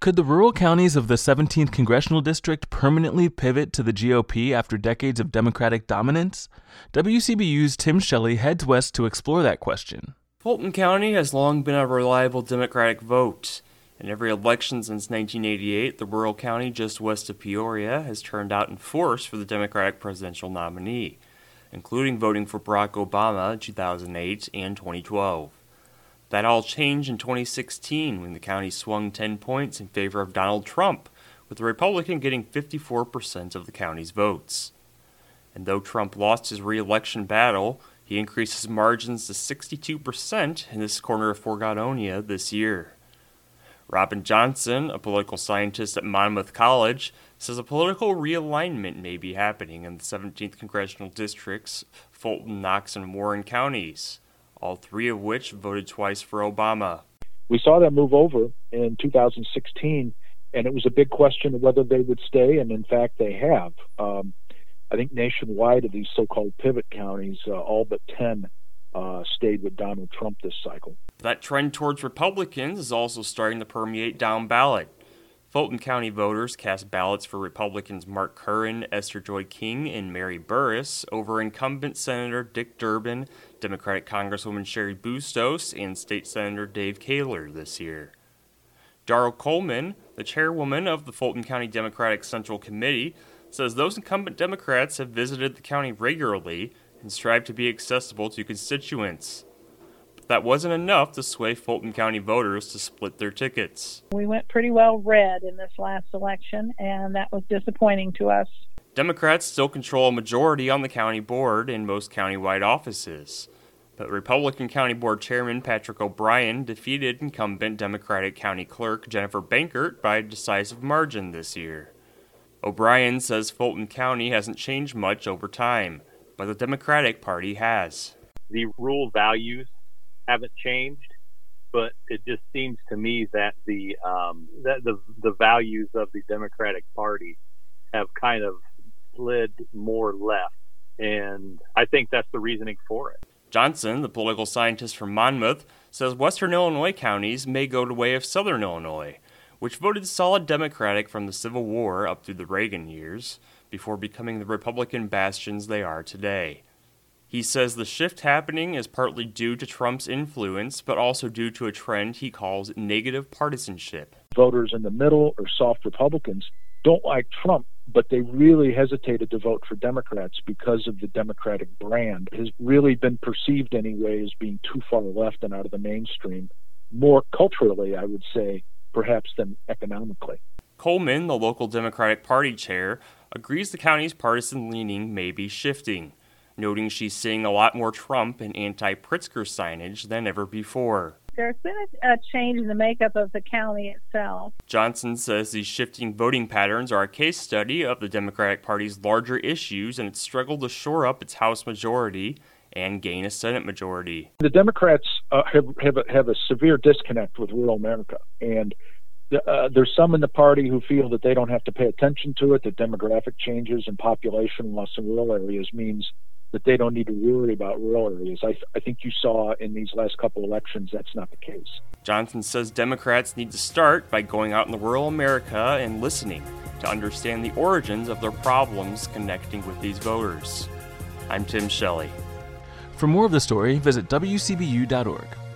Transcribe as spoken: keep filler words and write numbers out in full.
Could the rural counties of the seventeenth Congressional District permanently pivot to the G O P after decades of Democratic dominance? W C B U's Tim Shelley heads west to explore that question. Fulton County has long been a reliable Democratic vote. In every election since nineteen eighty-eight, the rural county just west of Peoria has turned out in force for the Democratic presidential nominee, including voting for Barack Obama in two thousand eight and twenty twelve. That all changed in twenty sixteen when the county swung ten points in favor of Donald Trump, with the Republican getting fifty-four percent of the county's votes. And though Trump lost his re-election battle, he increased his margins to sixty-two percent in this corner of Fort Gadonia this year. Robin Johnson, a political scientist at Monmouth College, says a political realignment may be happening in the seventeenth Congressional District's Fulton, Knox, and Warren counties, all three of which voted twice for Obama. We saw them move over in two thousand sixteen, and it was a big question of whether they would stay, and in fact they have. Um, I think nationwide of these so-called pivot counties, uh, all but ten uh, stayed with Donald Trump this cycle. That trend towards Republicans is also starting to permeate down ballot. Fulton County voters cast ballots for Republicans Mark Curran, Esther Joy King, and Mary Burris over incumbent Senator Dick Durbin, Democratic Congresswoman Sherry Bustos, and State Senator Dave Kaler this year. Darrell Coleman, the chairwoman of the Fulton County Democratic Central Committee, says those incumbent Democrats have visited the county regularly and strive to be accessible to constituents. That wasn't enough to sway Fulton County voters to split their tickets. We went pretty well red in this last election, and that was disappointing to us. Democrats still control a majority on the county board in most countywide offices, but Republican County Board Chairman Patrick O'Brien defeated incumbent Democratic County Clerk Jennifer Bankert by a decisive margin this year. O'Brien says Fulton County hasn't changed much over time, but the Democratic Party has. The rural values haven't changed, but it just seems to me that the um, that the the values of the Democratic Party have kind of slid more left, and I think that's the reasoning for it. Johnson, the political scientist from Monmouth, says western Illinois counties may go the way of southern Illinois, which voted solid Democratic from the Civil War up through the Reagan years, before becoming the Republican bastions they are today. He says the shift happening is partly due to Trump's influence, but also due to a trend he calls negative partisanship. Voters in the middle or soft Republicans don't like Trump, but they really hesitated to vote for Democrats because of the Democratic brand. It has really been perceived anyway as being too far left and out of the mainstream, more culturally, I would say, perhaps than economically. Coleman, the local Democratic Party chair, agrees the county's partisan leaning may be shifting, noting she's seeing a lot more Trump and anti-Pritzker signage than ever before. There's been a, a change in the makeup of the county itself. Johnson says these shifting voting patterns are a case study of the Democratic Party's larger issues and its struggle to shore up its House majority and gain a Senate majority. The Democrats uh, have, have, a, have a severe disconnect with rural America, and Uh, there's some in the party who feel that they don't have to pay attention to it, that demographic changes and population loss in rural areas means that they don't need to worry about rural areas. I, th- I think you saw in these last couple elections that's not the case. Johnson says Democrats need to start by going out in the rural America and listening to understand the origins of their problems connecting with these voters. I'm Tim Shelley. For more of the story, visit W C B U dot org.